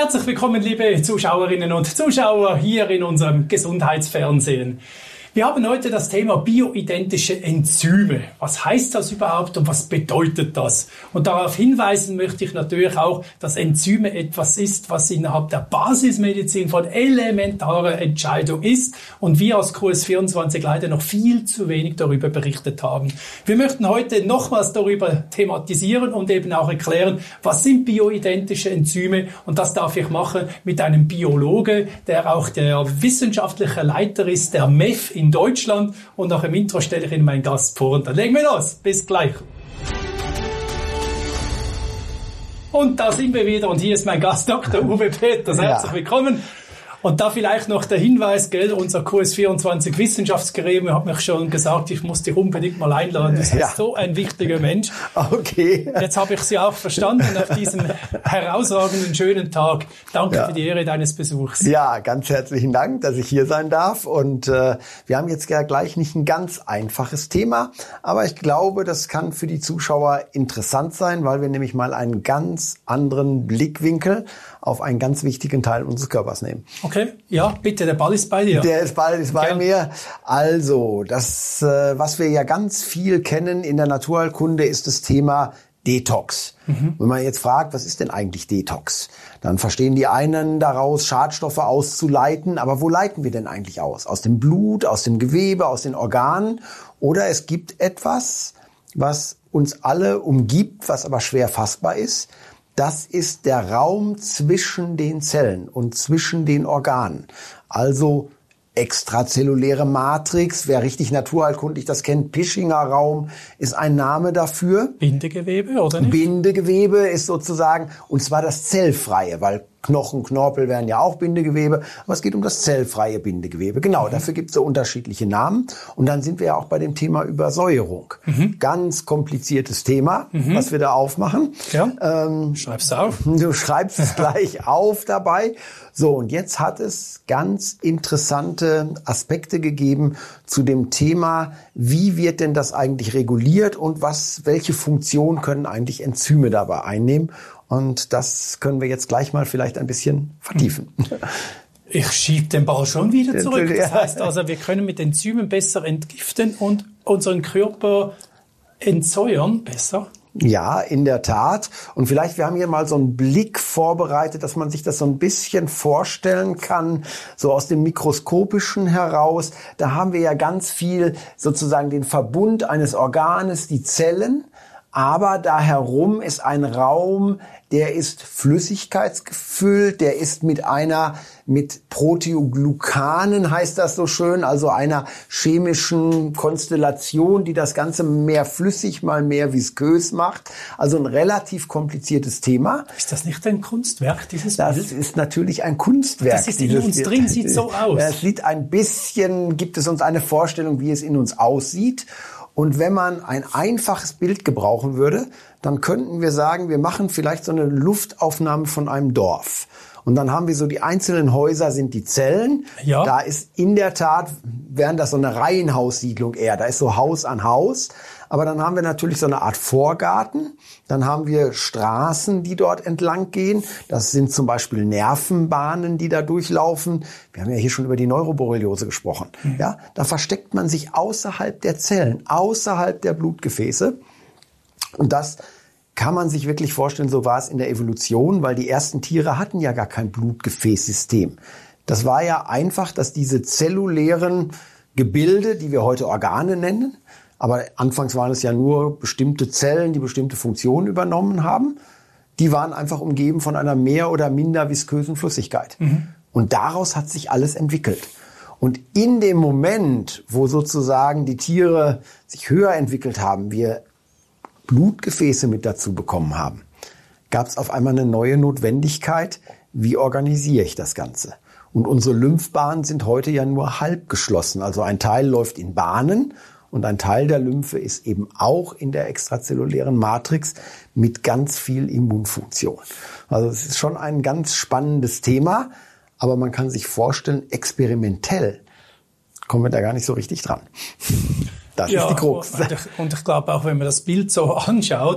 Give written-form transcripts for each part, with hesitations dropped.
Herzlich willkommen, liebe Zuschauerinnen und Zuschauer, hier in unserem Gesundheitsfernsehen. Wir haben heute das Thema bioidentische Enzyme. Was heißt das überhaupt und was bedeutet das? Und darauf hinweisen möchte ich natürlich auch, dass Enzyme etwas ist, was innerhalb der Basismedizin von elementarer Entscheidung ist und wir als QS24 leider noch viel zu wenig darüber berichtet haben. Wir möchten heute nochmals darüber thematisieren und eben auch erklären, was sind bioidentische Enzyme, und das darf ich machen mit einem Biologe, der auch der wissenschaftliche Leiter ist, der MEF in Deutschland, und nach dem Intro stelle ich Ihnen meinen Gast vor und dann legen wir los. Bis gleich. Und da sind wir wieder und hier ist mein Gast Dr. Uwe Peters. Herzlich willkommen. Und da vielleicht noch der Hinweis, unser QS24 Wissenschaftsgremium hat mich schon gesagt, ich muss dich unbedingt mal einladen. Du bist so ein wichtiger Mensch. Okay. Jetzt habe ich Sie auch verstanden nach diesem herausragenden, schönen Tag. Danke für die Ehre deines Besuchs. Ja, ganz herzlichen Dank, dass ich hier sein darf. Und wir haben jetzt gleich nicht ein ganz einfaches Thema, aber ich glaube, das kann für die Zuschauer interessant sein, weil wir nämlich mal einen ganz anderen Blickwinkel auf einen ganz wichtigen Teil unseres Körpers nehmen. Okay, ja, bitte, der Ball ist bei dir. Der Ball ist bei mir. Also, das, was wir ja ganz viel kennen in der Naturheilkunde, ist das Thema Detox. Wenn man jetzt fragt, was ist denn eigentlich Detox? Dann verstehen die einen daraus, Schadstoffe auszuleiten. Aber wo leiten wir denn eigentlich aus? Aus dem Blut, aus dem Gewebe, aus den Organen? Oder es gibt etwas, was uns alle umgibt, was aber schwer fassbar ist. Das ist der Raum zwischen den Zellen und zwischen den Organen. Also extrazelluläre Matrix, wer richtig naturheilkundlich das kennt, Pischinger Raum ist ein Name dafür. Bindegewebe, oder nicht? Bindegewebe ist sozusagen, und zwar das zellfreie, weil Knochen, Knorpel wären ja auch Bindegewebe, aber es geht um das zellfreie Bindegewebe. Genau, dafür gibt es so unterschiedliche Namen. Und dann sind wir ja auch bei dem Thema Übersäuerung. Ganz kompliziertes Thema, was wir da aufmachen. Ja, schreib's auf. Du schreibst es gleich auf dabei. So, und jetzt hat es ganz interessante Aspekte gegeben zu dem Thema, wie wird denn das eigentlich reguliert und welche Funktion können eigentlich Enzyme dabei einnehmen? Und das können wir jetzt gleich mal vielleicht ein bisschen vertiefen. Ich schiebe den Ball schon wieder zurück. Das heißt also, wir können mit Enzymen besser entgiften und unseren Körper entsäuern besser. Ja, in der Tat. Und vielleicht, wir haben hier mal so einen Blick vorbereitet, dass man sich das so ein bisschen vorstellen kann, so aus dem Mikroskopischen heraus. Da haben wir ja ganz viel sozusagen den Verbund eines Organes, die Zellen. Aber da herum ist ein Raum, der ist flüssigkeitsgefüllt, der ist mit Proteoglykanen, heißt das so schön, also einer chemischen Konstellation, die das Ganze mehr flüssig, mal mehr viskös macht. Also ein relativ kompliziertes Thema. Ist das nicht ein Kunstwerk, dieses Bild? Das ist natürlich ein Kunstwerk. Das ist in uns drin, sieht so aus. Es sieht ein bisschen, gibt es uns eine Vorstellung, wie es in uns aussieht. Und wenn man ein einfaches Bild gebrauchen würde, dann könnten wir sagen, wir machen vielleicht so eine Luftaufnahme von einem Dorf. Und dann haben wir so die einzelnen Häuser sind die Zellen. Ja. Da ist in der Tat, wären das so eine Reihenhaussiedlung eher. Da ist so Haus an Haus. Aber dann haben wir natürlich so eine Art Vorgarten. Dann haben wir Straßen, die dort entlang gehen. Das sind zum Beispiel Nervenbahnen, die da durchlaufen. Wir haben ja hier schon über die Neuroborreliose gesprochen. Ja, da versteckt man sich außerhalb der Zellen, außerhalb der Blutgefäße. Und das kann man sich wirklich vorstellen, so war es in der Evolution, weil die ersten Tiere hatten ja gar kein Blutgefäßsystem. Das war ja einfach, dass diese zellulären Gebilde, die wir heute Organe nennen, aber anfangs waren es ja nur bestimmte Zellen, die bestimmte Funktionen übernommen haben, die waren einfach umgeben von einer mehr oder minder viskösen Flüssigkeit. Und daraus hat sich alles entwickelt. Und in dem Moment, wo sozusagen die Tiere sich höher entwickelt haben, wir Blutgefäße mit dazu bekommen haben, gab es auf einmal eine neue Notwendigkeit, wie organisiere ich das Ganze? Und unsere Lymphbahnen sind heute ja nur halb geschlossen. Also ein Teil läuft in Bahnen und ein Teil der Lymphe ist eben auch in der extrazellulären Matrix mit ganz viel Immunfunktion. Also es ist schon ein ganz spannendes Thema, aber man kann sich vorstellen, experimentell kommen wir da gar nicht so richtig dran. Das ist die Krux. Und ich glaube auch, wenn man das Bild so anschaut,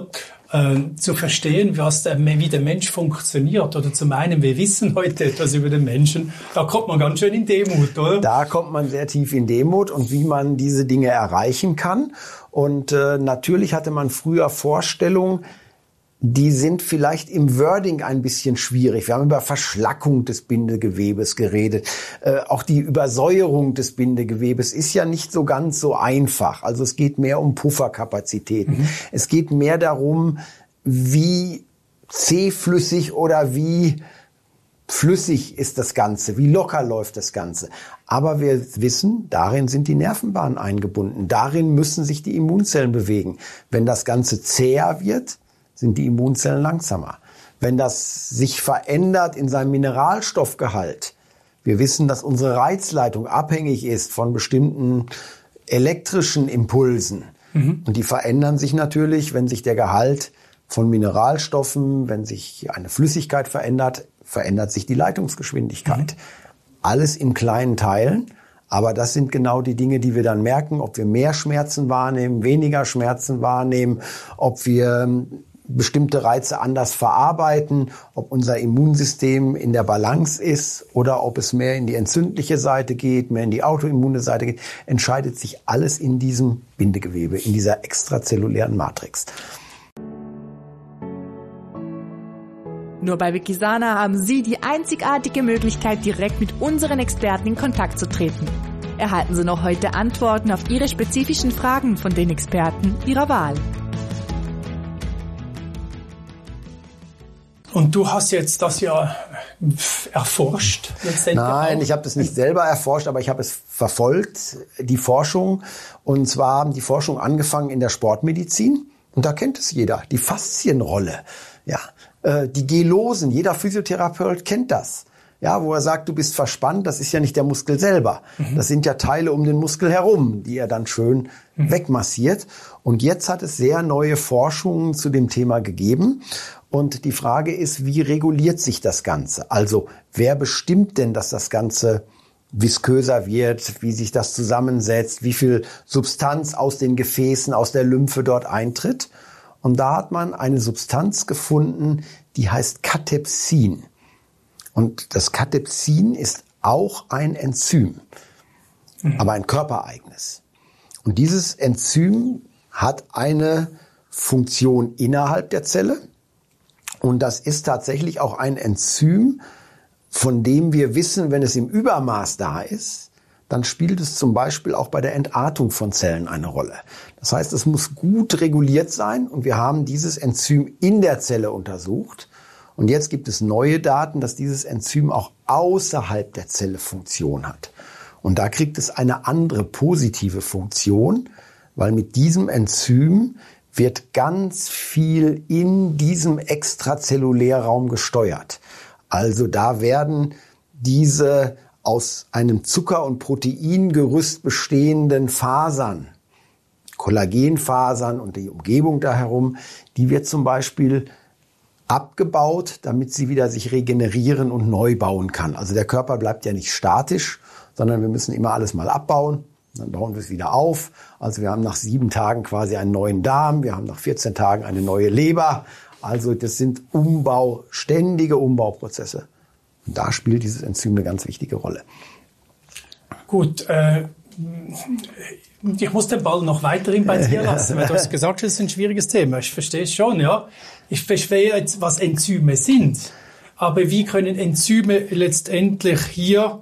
zu verstehen, wie der Mensch funktioniert. Oder zum einen, wir wissen heute etwas über den Menschen. Da kommt man ganz schön in Demut, oder? Da kommt man sehr tief in Demut und wie man diese Dinge erreichen kann. Und natürlich hatte man früher Vorstellungen, die sind vielleicht im Wording ein bisschen schwierig. Wir haben über Verschlackung des Bindegewebes geredet. Auch die Übersäuerung des Bindegewebes ist ja nicht so ganz so einfach. Also es geht mehr um Pufferkapazitäten. Es geht mehr darum, wie zähflüssig oder wie flüssig ist das Ganze, wie locker läuft das Ganze. Aber wir wissen, darin sind die Nervenbahnen eingebunden. Darin müssen sich die Immunzellen bewegen. Wenn das Ganze zäher wird, sind die Immunzellen langsamer. Wenn das sich verändert in seinem Mineralstoffgehalt, wir wissen, dass unsere Reizleitung abhängig ist von bestimmten elektrischen Impulsen. Und die verändern sich natürlich, wenn sich der Gehalt von Mineralstoffen, wenn sich eine Flüssigkeit verändert, verändert sich die Leitungsgeschwindigkeit. Alles in kleinen Teilen. Aber das sind genau die Dinge, die wir dann merken, ob wir mehr Schmerzen wahrnehmen, weniger Schmerzen wahrnehmen, ob wir bestimmte Reize anders verarbeiten, ob unser Immunsystem in der Balance ist oder ob es mehr in die entzündliche Seite geht, mehr in die autoimmune Seite geht, entscheidet sich alles in diesem Bindegewebe, in dieser extrazellulären Matrix. Nur bei Wikisana haben Sie die einzigartige Möglichkeit, direkt mit unseren Experten in Kontakt zu treten. Erhalten Sie noch heute Antworten auf Ihre spezifischen Fragen von den Experten Ihrer Wahl. Und du hast jetzt das ja erforscht? Nein, ich habe das nicht selber erforscht, aber ich habe es verfolgt, die Forschung. Und zwar haben die Forschung angefangen in der Sportmedizin. Und da kennt es jeder, die Faszienrolle. Ja, die Gelosen, jeder Physiotherapeut kennt das. Ja, wo er sagt, du bist verspannt, das ist ja nicht der Muskel selber. Das sind ja Teile um den Muskel herum, die er dann schön wegmassiert. Und jetzt hat es sehr neue Forschungen zu dem Thema gegeben. Und die Frage ist, wie reguliert sich das Ganze? Also, wer bestimmt denn, dass das Ganze visköser wird, wie sich das zusammensetzt, wie viel Substanz aus den Gefäßen, aus der Lymphe dort eintritt? Und da hat man eine Substanz gefunden, die heißt Katepsin. Und das Katepsin ist auch ein Enzym, aber ein körpereigenes. Und dieses Enzym hat eine Funktion innerhalb der Zelle. Und das ist tatsächlich auch ein Enzym, von dem wir wissen, wenn es im Übermaß da ist, dann spielt es zum Beispiel auch bei der Entartung von Zellen eine Rolle. Das heißt, es muss gut reguliert sein und wir haben dieses Enzym in der Zelle untersucht. Und jetzt gibt es neue Daten, dass dieses Enzym auch außerhalb der Zelle Funktion hat. Und da kriegt es eine andere positive Funktion, weil mit diesem Enzym wird ganz viel in diesem Extrazellulärraum gesteuert. Also da werden diese aus einem Zucker- und Proteingerüst bestehenden Fasern, Kollagenfasern und die Umgebung da herum, die wird zum Beispiel abgebaut, damit sie wieder sich regenerieren und neu bauen kann. Also der Körper bleibt ja nicht statisch, sondern wir müssen immer alles mal abbauen. Dann bauen wir es wieder auf. Also wir haben nach 7 Tagen quasi einen neuen Darm. Wir haben nach 14 Tagen eine neue Leber. Also das sind ständige Umbauprozesse. Und da spielt dieses Enzym eine ganz wichtige Rolle. Gut, ich muss den Ball noch weiterhin bei dir lassen, weil du hast gesagt, das ist ein schwieriges Thema. Ich verstehe es schon, ja. Ich verstehe jetzt, was Enzyme sind. Aber wie können Enzyme letztendlich hier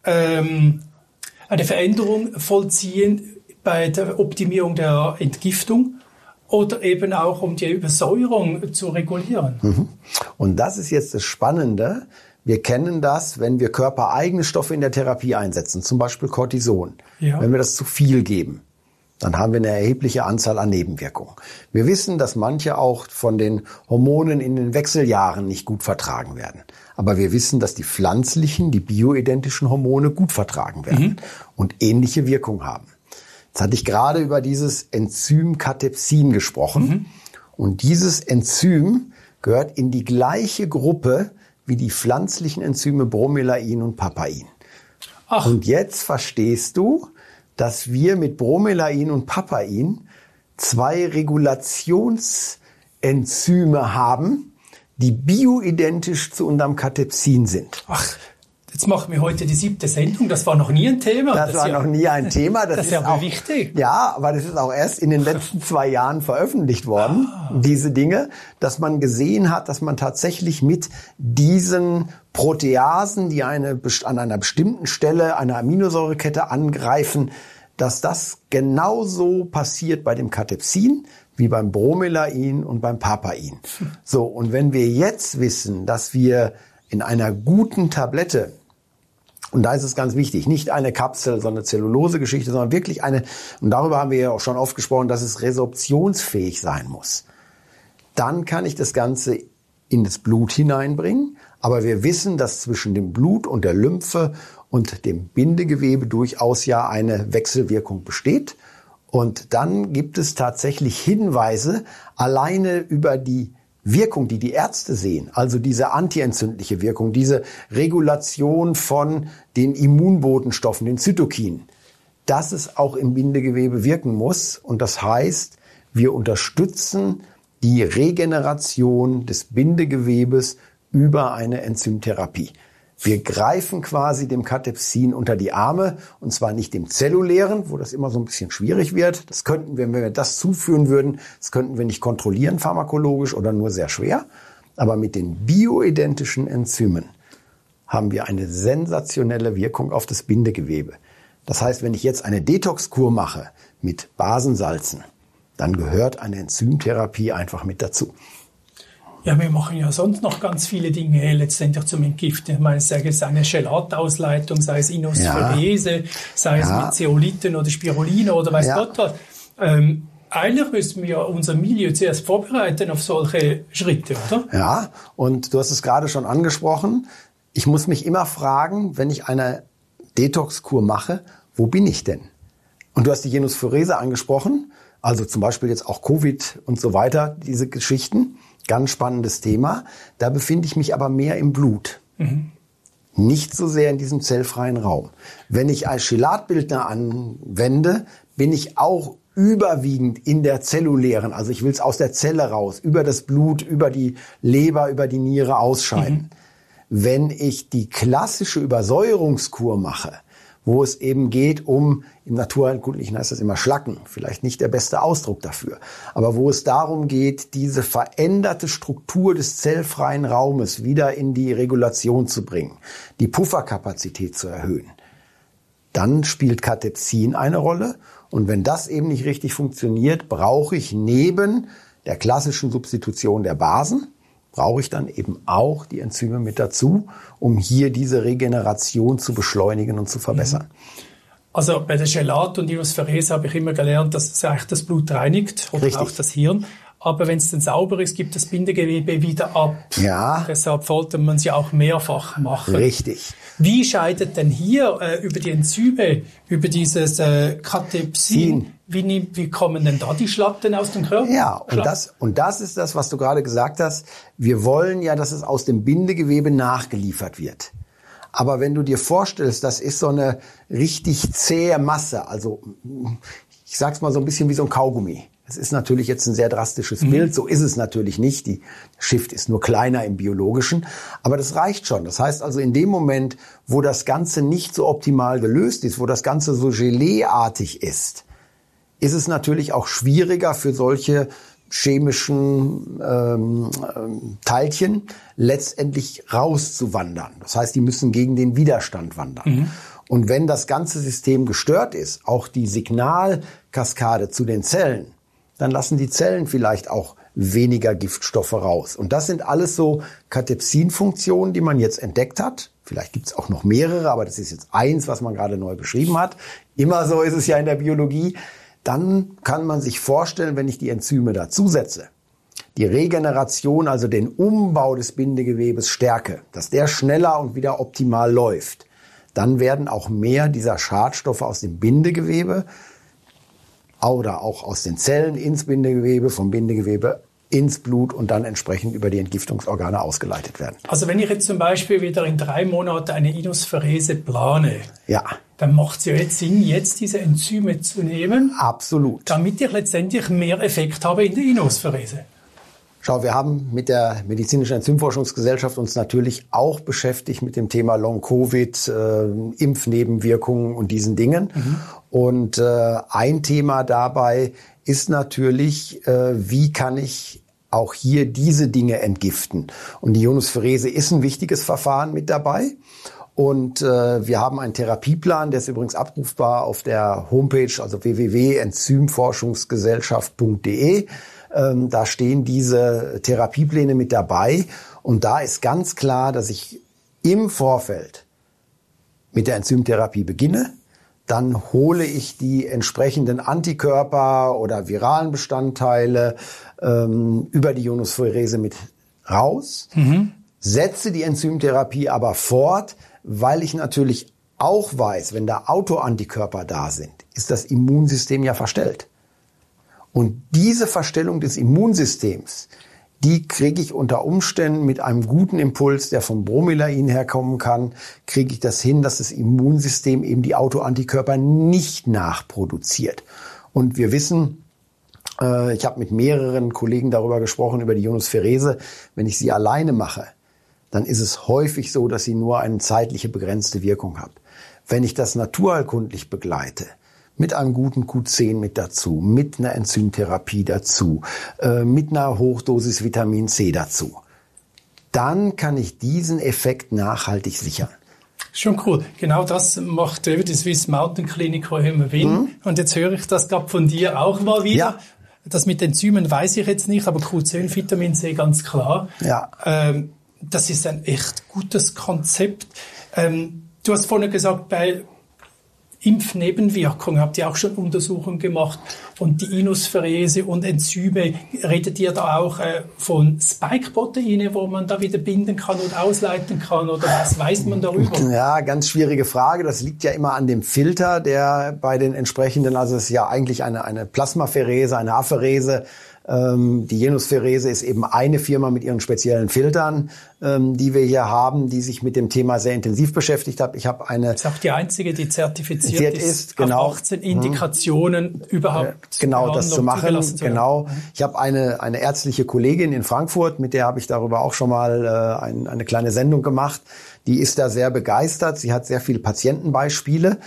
eine Veränderung vollziehen bei der Optimierung der Entgiftung oder eben auch um die Übersäuerung zu regulieren? Und das ist jetzt das Spannende. Wir kennen das, wenn wir körpereigene Stoffe in der Therapie einsetzen, zum Beispiel Cortison. Ja. Wenn wir das zu viel geben, dann haben wir eine erhebliche Anzahl an Nebenwirkungen. Wir wissen, dass manche auch von den Hormonen in den Wechseljahren nicht gut vertragen werden. Aber wir wissen, dass die pflanzlichen, die bioidentischen Hormone gut vertragen werden und ähnliche Wirkung haben. Jetzt hatte ich gerade über dieses Enzym Katepsin gesprochen. Und dieses Enzym gehört in die gleiche Gruppe wie die pflanzlichen Enzyme Bromelain und Papain. Ach. Und jetzt verstehst du, dass wir mit Bromelain und Papain 2 Regulationsenzyme Enzyme haben, die bioidentisch zu unserem Catepsin sind. Ach, jetzt machen wir heute die 7. Sendung. Das war noch nie ein Thema. Das war noch nie ein Thema. Das ist aber auch wichtig. Ja, aber das ist auch erst in den letzten 2 Jahren veröffentlicht worden, diese Dinge, dass man gesehen hat, dass man tatsächlich mit diesen Proteasen, die an einer bestimmten Stelle eine Aminosäurekette angreifen, dass das genauso passiert bei dem Catepsin wie beim Bromelain und beim Papain. So, und wenn wir jetzt wissen, dass wir in einer guten Tablette, und da ist es ganz wichtig, nicht eine Kapsel, sondern eine Zellulose-Geschichte, sondern wirklich eine, und darüber haben wir ja auch schon oft gesprochen, dass es resorptionsfähig sein muss, dann kann ich das Ganze in das Blut hineinbringen. Aber wir wissen, dass zwischen dem Blut und der Lymphe und dem Bindegewebe durchaus ja eine Wechselwirkung besteht. Und dann gibt es tatsächlich Hinweise alleine über die Wirkung, die die Ärzte sehen, also diese antientzündliche Wirkung, diese Regulation von den Immunbotenstoffen, den Zytokinen, dass es auch im Bindegewebe wirken muss. Und das heißt, wir unterstützen die Regeneration des Bindegewebes über eine Enzymtherapie. Wir greifen quasi dem Catepsin unter die Arme, und zwar nicht dem zellulären, wo das immer so ein bisschen schwierig wird. Das könnten wir, wenn wir das zuführen würden, das könnten wir nicht kontrollieren pharmakologisch oder nur sehr schwer. Aber mit den bioidentischen Enzymen haben wir eine sensationelle Wirkung auf das Bindegewebe. Das heißt, wenn ich jetzt eine Detox-Kur mache mit Basensalzen, dann gehört eine Enzymtherapie einfach mit dazu. Ja, wir machen ja sonst noch ganz viele Dinge letztendlich zum Entgiften. Ich meine, sei es eine Chelatausleitung, sei es Inosferese, sei es mit Zeolithen oder Spirulina oder weiß Gott was. Eigentlich müssen wir unser Milieu zuerst vorbereiten auf solche Schritte, oder? Ja, und du hast es gerade schon angesprochen. Ich muss mich immer fragen, wenn ich eine Detox-Kur mache, wo bin ich denn? Und du hast die Inosferese angesprochen, also zum Beispiel jetzt auch Covid und so weiter, diese Geschichten. Ganz spannendes Thema. Da befinde ich mich aber mehr im Blut. Nicht so sehr in diesem zellfreien Raum. Wenn ich als Chelatbildner anwende, bin ich auch überwiegend in der zellulären, also ich will es aus der Zelle raus, über das Blut, über die Leber, über die Niere ausscheiden. Wenn ich die klassische Übersäuerungskur mache, wo es eben geht um, im Naturheilkundlichen heißt das immer Schlacken, vielleicht nicht der beste Ausdruck dafür, aber wo es darum geht, diese veränderte Struktur des zellfreien Raumes wieder in die Regulation zu bringen, die Pufferkapazität zu erhöhen, dann spielt Catepsin eine Rolle. Und wenn das eben nicht richtig funktioniert, brauche ich neben der klassischen Substitution der Basen, brauche ich dann eben auch die Enzyme mit dazu, um hier diese Regeneration zu beschleunigen und zu verbessern. Also bei der Chelat- und Inosferese habe ich immer gelernt, dass es eigentlich das Blut reinigt oder auch das Hirn. Aber wenn es dann sauber ist, gibt das Bindegewebe wieder ab. Ja. Deshalb sollte man es ja auch mehrfach machen. Richtig. Wie scheidet denn hier über die Enzyme, über dieses Catepsin, wie kommen denn da die Schlatten aus dem Körper? Ja, und das ist das, was du gerade gesagt hast. Wir wollen ja, dass es aus dem Bindegewebe nachgeliefert wird. Aber wenn du dir vorstellst, das ist so eine richtig zähe Masse, also ich sag's mal so ein bisschen wie so ein Kaugummi. Das ist natürlich jetzt ein sehr drastisches Bild, so ist es natürlich nicht. Die Shift ist nur kleiner im Biologischen, aber das reicht schon. Das heißt also, in dem Moment, wo das Ganze nicht so optimal gelöst ist, wo das Ganze so Gelee-artig ist es natürlich auch schwieriger für solche chemischen Teilchen letztendlich rauszuwandern. Das heißt, die müssen gegen den Widerstand wandern. Und wenn das ganze System gestört ist, auch die Signalkaskade zu den Zellen, dann lassen die Zellen vielleicht auch weniger Giftstoffe raus. Und das sind alles so Catepsin-Funktionen, die man jetzt entdeckt hat. Vielleicht gibt es auch noch mehrere, aber das ist jetzt eins, was man gerade neu beschrieben hat. Immer so ist es ja in der Biologie. Dann kann man sich vorstellen, wenn ich die Enzyme dazusetze, die Regeneration, also den Umbau des Bindegewebes stärke, dass der schneller und wieder optimal läuft, dann werden auch mehr dieser Schadstoffe aus dem Bindegewebe oder auch aus den Zellen ins Bindegewebe, vom Bindegewebe ins Blut und dann entsprechend über die Entgiftungsorgane ausgeleitet werden. Also wenn ich jetzt zum Beispiel wieder in 3 Monaten eine Inosferese plane, dann macht es ja jetzt Sinn, jetzt diese Enzyme zu nehmen. Absolut. Damit ich letztendlich mehr Effekt habe in der Inosferese. Schau, wir haben mit der Medizinischen Enzymforschungsgesellschaft uns natürlich auch beschäftigt mit dem Thema Long-Covid, Impfnebenwirkungen und diesen Dingen. Und ein Thema dabei ist natürlich, wie kann ich auch hier diese Dinge entgiften? Und die Ionospherese ist ein wichtiges Verfahren mit dabei. Und wir haben einen Therapieplan, der ist übrigens abrufbar auf der Homepage, also www.enzymforschungsgesellschaft.de. Da stehen diese Therapiepläne mit dabei. Und da ist ganz klar, dass ich im Vorfeld mit der Enzymtherapie beginne. Dann hole ich die entsprechenden Antikörper oder viralen Bestandteile über die Ionospherese mit raus. Setze die Enzymtherapie aber fort, weil ich natürlich auch weiß, wenn da Autoantikörper da sind, ist das Immunsystem ja verstellt. Und diese Verstellung des Immunsystems, die kriege ich unter Umständen mit einem guten Impuls, der vom Bromelain herkommen kann, kriege ich das hin, dass das Immunsystem eben die Autoantikörper nicht nachproduziert. Und wir wissen, ich habe mit mehreren Kollegen darüber gesprochen, über die Ionospherese, wenn ich sie alleine mache, dann ist es häufig so, dass sie nur eine zeitliche begrenzte Wirkung hat. Wenn ich das naturheilkundlich begleite, mit einem guten Q10 mit dazu, mit einer Enzymtherapie dazu, mit einer Hochdosis Vitamin C dazu, dann kann ich diesen Effekt nachhaltig sichern. Schon cool. Genau das macht die Swiss Mountain Clinic hier in Wien. Und jetzt höre ich das gerade von dir auch mal wieder. Ja. Das mit Enzymen weiß ich jetzt nicht, aber Q10, Vitamin C ganz klar. Ja. Das ist ein echt gutes Konzept. Du hast vorhin gesagt, bei Impfnebenwirkungen habt ihr auch schon Untersuchungen gemacht und die Ionospherese und Enzyme, redet ihr da auch von Spike-Proteine, wo man da wieder binden kann und ausleiten kann, oder was weiß man darüber? Ja, ganz schwierige Frage. Das liegt ja immer an dem Filter, der bei den entsprechenden, also es ist ja eigentlich eine Plasmapherese, eine Apherese. Die Ionospherese ist eben eine Firma mit ihren speziellen Filtern, die wir hier haben, die sich mit dem Thema sehr intensiv beschäftigt hat. Ich habe eine. Das ist auch die einzige, die zertifiziert ist, genau. Auf 18 Indikationen überhaupt. Genau, das zu machen. Genau. Ich habe eine ärztliche Kollegin in Frankfurt, mit der habe ich darüber auch schon mal eine kleine Sendung gemacht. Die ist da sehr begeistert. Sie hat sehr viele Patientenbeispiele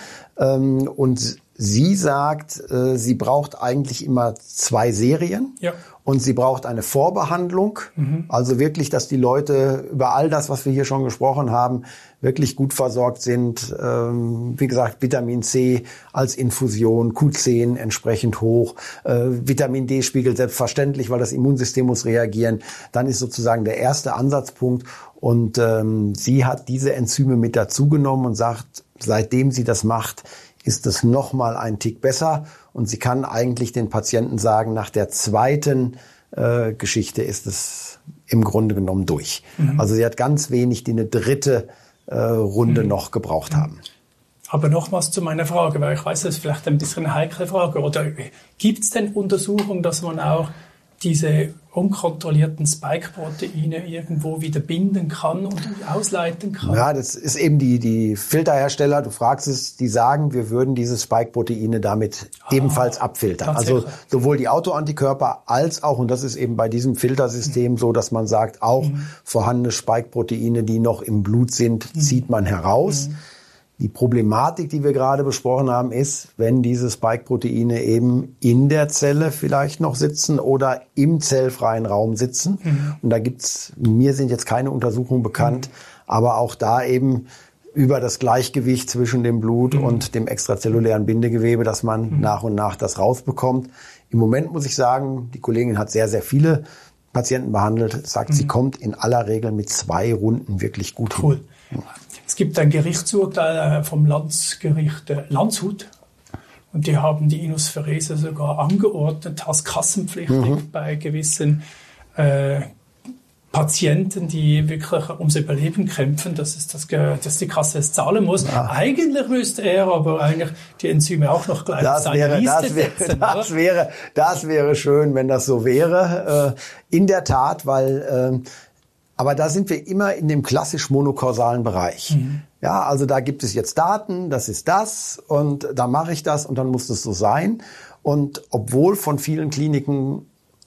und sie sagt, sie braucht eigentlich immer 2 Serien. Ja. Und sie braucht eine Vorbehandlung. Also wirklich, dass die Leute über all das, was wir hier schon gesprochen haben, wirklich gut versorgt sind. Wie gesagt, Vitamin C als Infusion, Q10 entsprechend hoch, Vitamin D-Spiegel selbstverständlich, weil das Immunsystem muss reagieren. Dann ist sozusagen der erste Ansatzpunkt. Und sie hat diese Enzyme mit dazugenommen und sagt, seitdem sie das macht, ist es noch mal ein Tick besser. Und sie kann eigentlich den Patienten sagen, nach der zweiten Geschichte ist es im Grunde genommen durch. Also sie hat ganz wenig, die eine dritte Runde noch gebraucht haben. Aber nochmals zu meiner Frage, weil ich weiß, das ist vielleicht ein bisschen eine heikle Frage. Oder gibt es denn Untersuchungen, dass man auch diese unkontrollierten Spike-Proteine irgendwo wieder binden kann und ausleiten kann? Ja, das ist eben die Filterhersteller, du fragst es, die sagen, wir würden diese Spike-Proteine damit ebenfalls abfiltern. Also sowohl die Autoantikörper als auch, und das ist eben bei diesem Filtersystem so, dass man sagt, auch vorhandene Spike-Proteine, die noch im Blut sind, zieht man heraus. Die Problematik, die wir gerade besprochen haben, ist, wenn diese Spike-Proteine eben in der Zelle vielleicht noch sitzen oder im zellfreien Raum sitzen. Und da mir sind jetzt keine Untersuchungen bekannt, aber auch da eben über das Gleichgewicht zwischen dem Blut und dem extrazellulären Bindegewebe, dass man nach und nach das rausbekommt. Im Moment muss ich sagen, die Kollegin hat sehr, sehr viele Patienten behandelt, sagt, sie kommt in aller Regel mit 2 Runden wirklich gut hin. Es gibt ein Gerichtsurteil vom Landesgericht Landshut und die haben die Ionospherese sogar angeordnet als kassenpflichtig bei gewissen Patienten, die wirklich ums Überleben kämpfen, dass die Kasse es zahlen muss. Ja. Eigentlich müsste er aber eigentlich die Enzyme auch noch gleich auf seine Liste setzen. Das wäre schön, wenn das so wäre. In der Tat, weil aber da sind wir immer in dem klassisch monokausalen Bereich. Ja, also da gibt es jetzt Daten, das ist das und da mache ich das und dann muss das so sein. Und obwohl von vielen Kliniken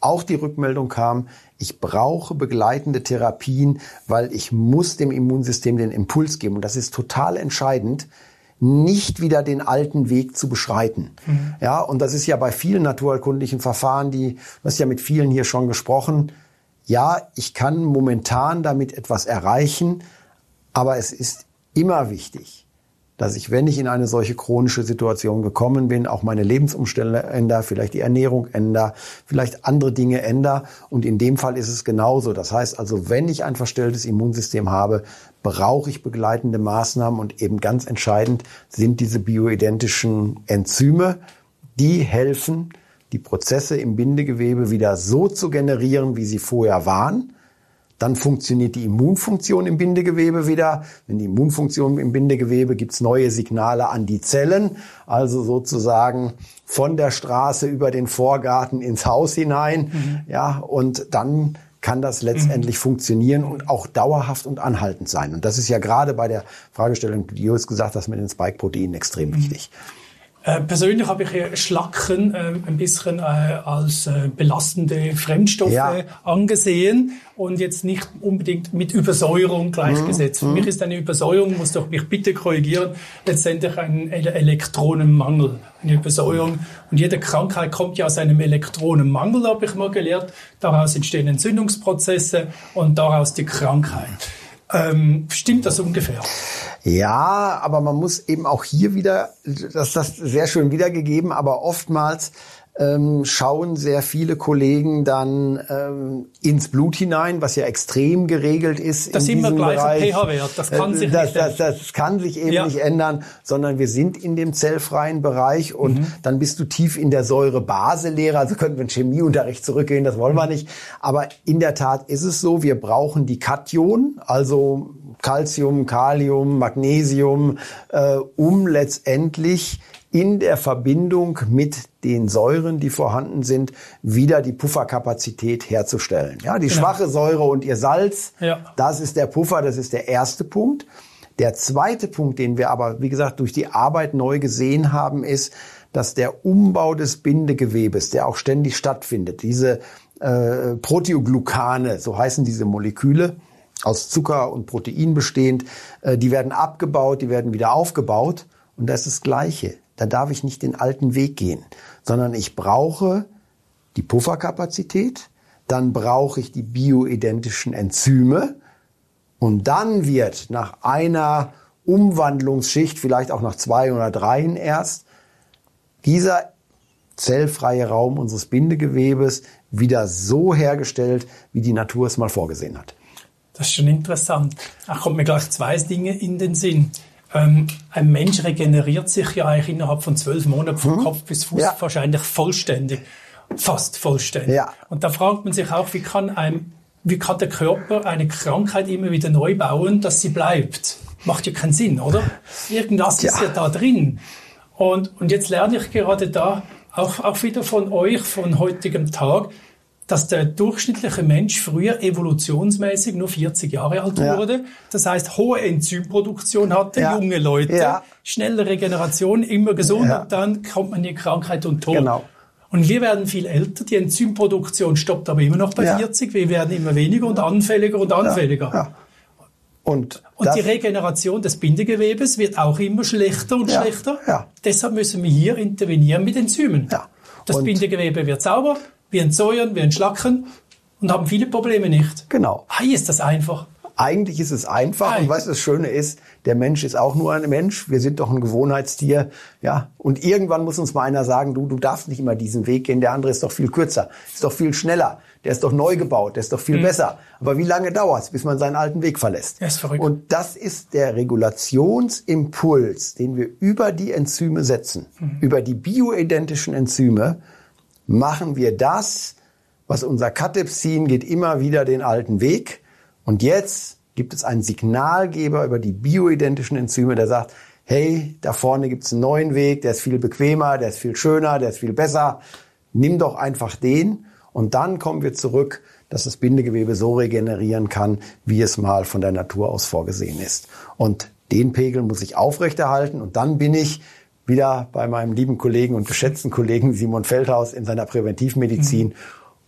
auch die Rückmeldung kam, ich brauche begleitende Therapien, weil ich muss dem Immunsystem den Impuls geben. Und das ist total entscheidend, nicht wieder den alten Weg zu beschreiten. Ja, und das ist ja bei vielen naturheilkundlichen Verfahren, du hast ja mit vielen hier schon gesprochen. Ja, ich kann momentan damit etwas erreichen, aber es ist immer wichtig, dass ich, wenn ich in eine solche chronische Situation gekommen bin, auch meine Lebensumstände ändere, vielleicht die Ernährung ändere, vielleicht andere Dinge ändere. Und in dem Fall ist es genauso. Das heißt also, wenn ich ein verstelltes Immunsystem habe, brauche ich begleitende Maßnahmen. Und eben ganz entscheidend sind diese bioidentischen Enzyme, die helfen, die Prozesse im Bindegewebe wieder so zu generieren, wie sie vorher waren. Dann funktioniert die Immunfunktion im Bindegewebe wieder. Wenn die Immunfunktion im Bindegewebe, gibt's neue Signale an die Zellen, also sozusagen von der Straße über den Vorgarten ins Haus hinein. Ja, und dann kann das letztendlich funktionieren und auch dauerhaft und anhaltend sein. Und das ist ja gerade bei der Fragestellung, die du jetzt gesagt hast, mit den Spike-Proteinen extrem wichtig. Persönlich habe ich Schlacken ein bisschen als belastende Fremdstoffe angesehen und jetzt nicht unbedingt mit Übersäuerung gleichgesetzt. Für mich ist eine Übersäuerung, muss doch mich bitte korrigieren, letztendlich ein Elektronenmangel, eine Übersäuerung. Und jede Krankheit kommt ja aus einem Elektronenmangel, habe ich mal gelernt. Daraus entstehen Entzündungsprozesse und daraus die Krankheit. Stimmt das ungefähr? Ja, aber man muss eben auch hier wieder, das sehr schön wiedergegeben, aber oftmals schauen sehr viele Kollegen dann ins Blut hinein, was ja extrem geregelt ist. Das in immer diesem gleicher Bereich. pH-Wert, das kann sich nicht ändern. Das kann sich eben nicht ändern, sondern wir sind in dem zellfreien Bereich und dann bist du tief in der Säure-Base-Lehre, also könnten wir in Chemieunterricht zurückgehen, das wollen wir nicht. Aber in der Tat ist es so, wir brauchen die Kationen, also Calcium, Kalium, Magnesium, um letztendlich in der Verbindung mit den Säuren, die vorhanden sind, wieder die Pufferkapazität herzustellen. Ja, die schwache Säure und ihr Salz, das ist der Puffer, das ist der erste Punkt. Der zweite Punkt, den wir aber, wie gesagt, durch die Arbeit neu gesehen haben, ist, dass der Umbau des Bindegewebes, der auch ständig stattfindet, diese Proteoglukane, so heißen diese Moleküle, aus Zucker und Protein bestehend, die werden abgebaut, die werden wieder aufgebaut. Und das ist das Gleiche. Da darf ich nicht den alten Weg gehen, sondern ich brauche die Pufferkapazität, dann brauche ich die bioidentischen Enzyme und dann wird nach einer Umwandlungsschicht, vielleicht auch nach 2 oder 3 erst, dieser zellfreie Raum unseres Bindegewebes wieder so hergestellt, wie die Natur es mal vorgesehen hat. Das ist schon interessant. Da kommt mir gleich 2 Dinge in den Sinn. Ein Mensch regeneriert sich ja eigentlich innerhalb von 12 Monaten von Kopf bis Fuß wahrscheinlich vollständig. Fast vollständig. Ja. Und da fragt man sich auch, wie kann der Körper eine Krankheit immer wieder neu bauen, dass sie bleibt? Macht ja keinen Sinn, oder? Irgendwas ist ja da drin. Und jetzt lerne ich gerade da auch wieder von euch, von heutigem Tag, dass der durchschnittliche Mensch früher evolutionsmäßig nur 40 Jahre alt wurde. Das heißt, hohe Enzymproduktion hatte, junge Leute, schnelle Regeneration, immer gesund und dann kommt man in die Krankheit und Tod. Genau. Und wir werden viel älter, die Enzymproduktion stoppt aber immer noch bei 40, wir werden immer weniger und anfälliger und anfälliger. Ja. Und die Regeneration des Bindegewebes wird auch immer schlechter und schlechter. Ja. Deshalb müssen wir hier intervenieren mit Enzymen. Ja. Das Bindegewebe wird sauber, wir entsäuern, wir entschlacken und haben viele Probleme nicht. Genau. Ist das einfach? Eigentlich ist es einfach. Und was das Schöne ist, der Mensch ist auch nur ein Mensch. Wir sind doch ein Gewohnheitstier. Ja. Und irgendwann muss uns mal einer sagen, du darfst nicht immer diesen Weg gehen. Der andere ist doch viel kürzer, ist doch viel schneller. Der ist doch neu gebaut, der ist doch viel besser. Aber wie lange dauert es, bis man seinen alten Weg verlässt? Das ist verrückt. Und das ist der Regulationsimpuls, den wir über die Enzyme setzen. Über die bioidentischen Enzyme machen wir das, was unser Katepsin geht immer wieder den alten Weg. Und jetzt gibt es einen Signalgeber über die bioidentischen Enzyme, der sagt, hey, da vorne gibt es einen neuen Weg, der ist viel bequemer, der ist viel schöner, der ist viel besser. Nimm doch einfach den. Und dann kommen wir zurück, dass das Bindegewebe so regenerieren kann, wie es mal von der Natur aus vorgesehen ist. Und den Pegel muss ich aufrechterhalten. Und dann bin ich wieder bei meinem lieben Kollegen und geschätzten Kollegen Simon Feldhaus in seiner Präventivmedizin.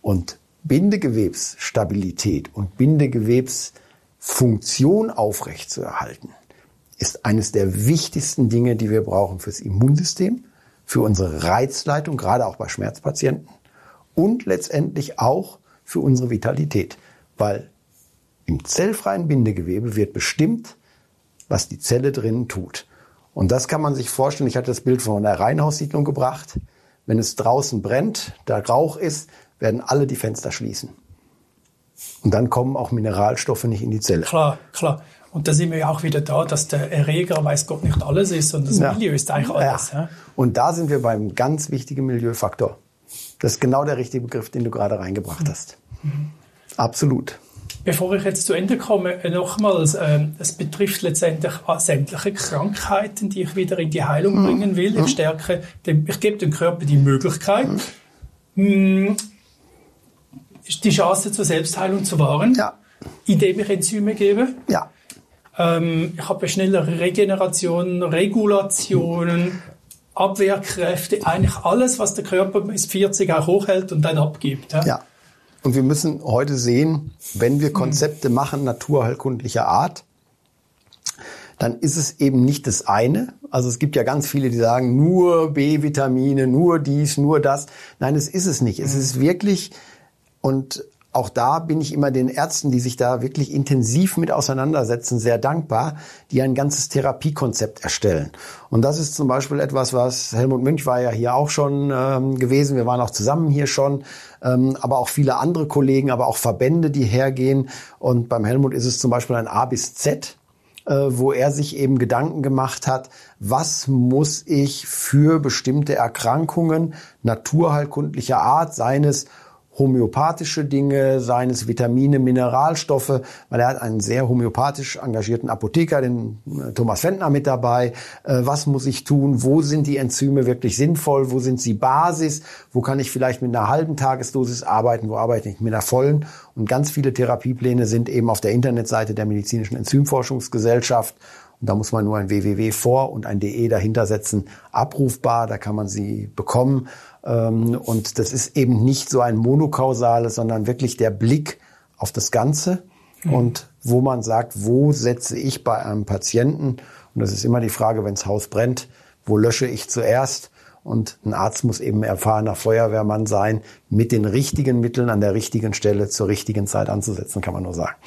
Und Bindegewebsstabilität und Bindegewebsfunktion aufrechtzuerhalten, ist eines der wichtigsten Dinge, die wir brauchen fürs Immunsystem, für unsere Reizleitung, gerade auch bei Schmerzpatienten und letztendlich auch für unsere Vitalität. Weil im zellfreien Bindegewebe wird bestimmt, was die Zelle drinnen tut. Und das kann man sich vorstellen, ich hatte das Bild von einer Reihenhaussiedlung gebracht. Wenn es draußen brennt, da Rauch ist, werden alle die Fenster schließen. Und dann kommen auch Mineralstoffe nicht in die Zelle. Klar. Und da sind wir ja auch wieder da, dass der Erreger, weiß Gott, nicht alles ist, sondern das Milieu ist eigentlich alles. Ja. Und da sind wir beim ganz wichtigen Milieufaktor. Das ist genau der richtige Begriff, den du gerade reingebracht hast. Absolut. Bevor ich jetzt zu Ende komme, nochmals, es betrifft letztendlich sämtliche Krankheiten, die ich wieder in die Heilung bringen will. Ich gebe dem Körper die Möglichkeit, die Chance zur Selbstheilung zu wahren, indem ich Enzyme gebe. Ja. Ich habe schnellere Regeneration, Regulationen, Abwehrkräfte, eigentlich alles, was der Körper bis 40 auch hochhält und dann abgibt. Ja. Und wir müssen heute sehen, wenn wir Konzepte machen, naturheilkundlicher Art, dann ist es eben nicht das eine. Also es gibt ja ganz viele, die sagen, nur B-Vitamine, nur dies, nur das. Nein, es ist es nicht. Es ist wirklich, und auch da bin ich immer den Ärzten, die sich da wirklich intensiv mit auseinandersetzen, sehr dankbar, die ein ganzes Therapiekonzept erstellen. Und das ist zum Beispiel etwas, was Helmut Münch war ja hier auch schon gewesen. Wir waren auch zusammen hier schon, aber auch viele andere Kollegen, aber auch Verbände, die hergehen. Und beim Helmut ist es zum Beispiel ein A bis Z, wo er sich eben Gedanken gemacht hat, was muss ich für bestimmte Erkrankungen naturheilkundlicher Art, seien es homöopathische Dinge, seien es Vitamine, Mineralstoffe, weil er hat einen sehr homöopathisch engagierten Apotheker, den Thomas Fentner, mit dabei. Was muss ich tun? Wo sind die Enzyme wirklich sinnvoll? Wo sind sie Basis? Wo kann ich vielleicht mit einer halben Tagesdosis arbeiten? Wo arbeite ich mit einer vollen? Und ganz viele Therapiepläne sind eben auf der Internetseite der Medizinischen Enzymforschungsgesellschaft. Und da muss man nur ein www vor und ein de dahinter setzen, abrufbar. Da kann man sie bekommen. Und das ist eben nicht so ein monokausales, sondern wirklich der Blick auf das Ganze. Und wo man sagt, wo setze ich bei einem Patienten? Und das ist immer die Frage, wenn das Haus brennt, wo lösche ich zuerst? Und ein Arzt muss eben erfahrener Feuerwehrmann sein, mit den richtigen Mitteln an der richtigen Stelle zur richtigen Zeit anzusetzen, kann man nur sagen.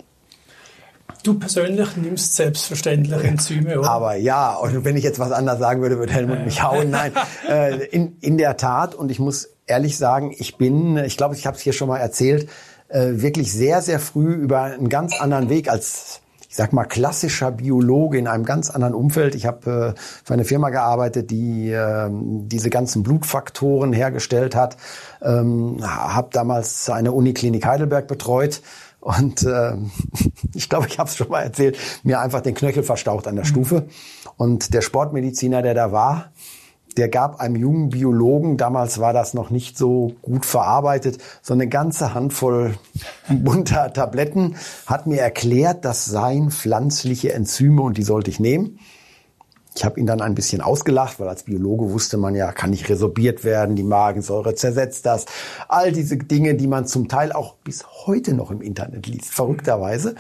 Du persönlich nimmst selbstverständlich Enzyme, oder? Aber ja, und wenn ich jetzt was anderes sagen würde, würde Helmut mich hauen. Nein, in der Tat. Und ich muss ehrlich sagen, ich glaube, ich habe es hier schon mal erzählt, wirklich sehr, sehr früh über einen ganz anderen Weg als, ich sag mal, klassischer Biologe in einem ganz anderen Umfeld. Ich habe für eine Firma gearbeitet, die diese ganzen Blutfaktoren hergestellt hat. Habe damals eine Uniklinik Heidelberg betreut. Und ich glaube, ich habe es schon mal erzählt, mir einfach den Knöchel verstaucht an der Stufe. Und der Sportmediziner, der da war, der gab einem jungen Biologen, damals war das noch nicht so gut verarbeitet, so eine ganze Handvoll bunter Tabletten, hat mir erklärt, das seien pflanzliche Enzyme und die sollte ich nehmen. Ich habe ihn dann ein bisschen ausgelacht, weil als Biologe wusste man ja, kann nicht resorbiert werden, die Magensäure zersetzt das. All diese Dinge, die man zum Teil auch bis heute noch im Internet liest, verrückterweise.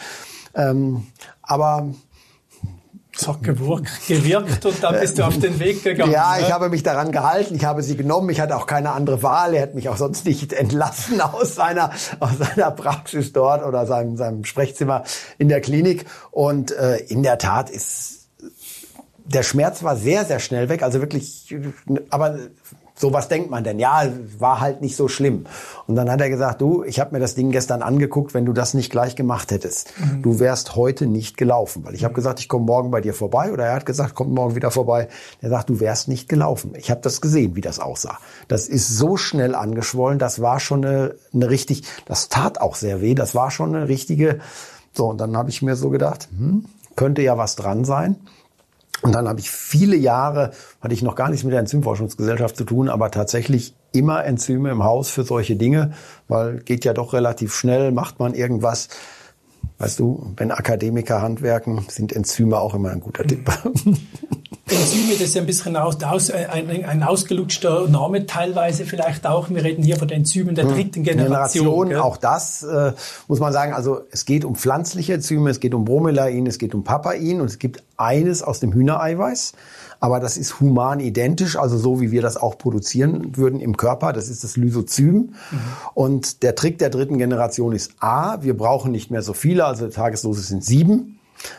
Aber es hat gewirkt und dann bist du auf den Weg gegangen. Ja, ich habe mich daran gehalten, ich habe sie genommen, ich hatte auch keine andere Wahl. Er hat mich auch sonst nicht entlassen aus seiner Praxis dort oder seinem Sprechzimmer in der Klinik. Und in der Tat der Schmerz war sehr, sehr schnell weg, also wirklich, aber so was denkt man denn? Ja, war halt nicht so schlimm. Und dann hat er gesagt, du, ich habe mir das Ding gestern angeguckt, wenn du das nicht gleich gemacht hättest, du wärst heute nicht gelaufen. Weil ich habe gesagt, ich komme morgen bei dir vorbei, oder er hat gesagt, kommt morgen wieder vorbei. Er sagt, du wärst nicht gelaufen. Ich habe das gesehen, wie das aussah. Das ist so schnell angeschwollen, das war schon eine richtig, das tat auch sehr weh, das war schon eine richtige, so, und dann habe ich mir so gedacht, könnte ja was dran sein. Und dann habe ich viele Jahre, hatte ich noch gar nichts mit der Enzymforschungsgesellschaft zu tun, aber tatsächlich immer Enzyme im Haus für solche Dinge, weil geht ja doch relativ schnell, macht man irgendwas. Weißt du, wenn Akademiker handwerken, sind Enzyme auch immer ein guter Tipp. Enzyme, das ist ja ein bisschen ein ausgelutschter Name teilweise vielleicht auch. Wir reden hier von den Enzymen der dritten Generation. Auch das muss man sagen, also es geht um pflanzliche Enzyme, es geht um Bromelain, es geht um Papain und es gibt eines aus dem Hühnereiweiß. Aber das ist human identisch, also so wie wir das auch produzieren würden im Körper. Das ist das Lysozym. Und der Trick der dritten Generation ist wir brauchen nicht mehr so viele, also Tagesdosis sind 7.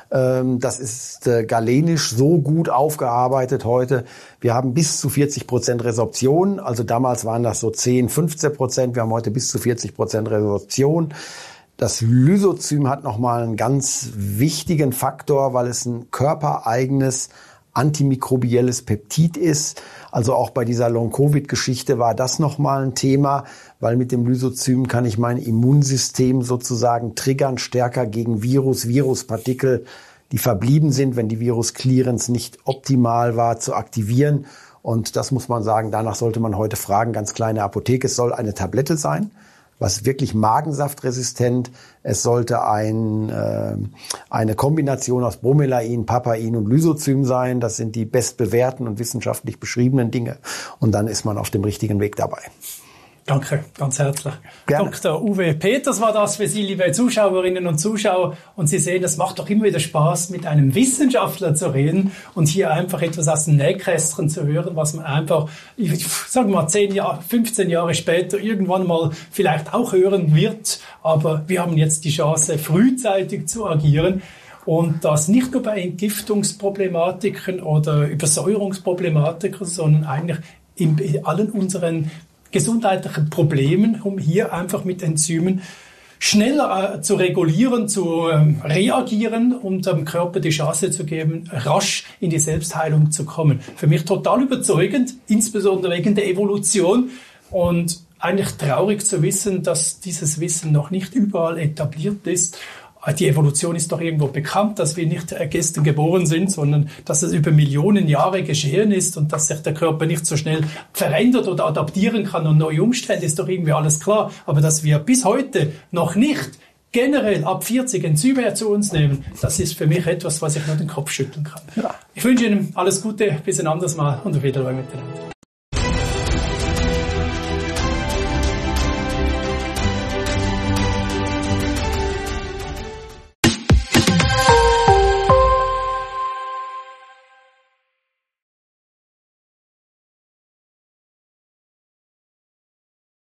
Das ist galenisch so gut aufgearbeitet heute. Wir haben bis zu 40% Resorption. Also damals waren das so 10-15%. Wir haben heute bis zu 40% Resorption. Das Lysozym hat nochmal einen ganz wichtigen Faktor, weil es ein körpereigenes antimikrobielles Peptid ist. Also auch bei dieser Long-Covid-Geschichte war das nochmal ein Thema, weil mit dem Lysozym kann ich mein Immunsystem sozusagen triggern, stärker gegen Viruspartikel, die verblieben sind, wenn die Virus-Clearance nicht optimal war, zu aktivieren. Und das muss man sagen, danach sollte man heute fragen, ganz kleine Apotheke, es soll eine Tablette sein, was wirklich magensaftresistent. Es sollte eine Kombination aus Bromelain, Papain und Lysozym sein. Das sind die bestbewährten und wissenschaftlich beschriebenen Dinge. Und dann ist man auf dem richtigen Weg dabei. Danke, ganz herzlich. Gerne. Dr. Uwe Peters war das für Sie, liebe Zuschauerinnen und Zuschauer. Und Sie sehen, es macht doch immer wieder Spaß, mit einem Wissenschaftler zu reden und hier einfach etwas aus dem Nähkästchen zu hören, was man einfach, ich sage mal 10 Jahre, 15 Jahre später irgendwann mal vielleicht auch hören wird. Aber wir haben jetzt die Chance, frühzeitig zu agieren. Und das nicht nur bei Entgiftungsproblematiken oder Übersäuerungsproblematiken, sondern eigentlich in allen unseren gesundheitlichen Problemen, um hier einfach mit Enzymen schneller zu regulieren, zu reagieren und dem Körper die Chance zu geben, rasch in die Selbstheilung zu kommen. Für mich total überzeugend, insbesondere wegen der Evolution und eigentlich traurig zu wissen, dass dieses Wissen noch nicht überall etabliert ist. Die Evolution ist doch irgendwo bekannt, dass wir nicht gestern geboren sind, sondern dass es über Millionen Jahre geschehen ist und dass sich der Körper nicht so schnell verändert oder adaptieren kann und neue Umstände, ist doch irgendwie alles klar. Aber dass wir bis heute noch nicht generell ab 40 Enzyme zu uns nehmen, das ist für mich etwas, was ich nur den Kopf schütteln kann. Ja. Ich wünsche Ihnen alles Gute, bis ein anderes Mal und auf Wiedersehen miteinander.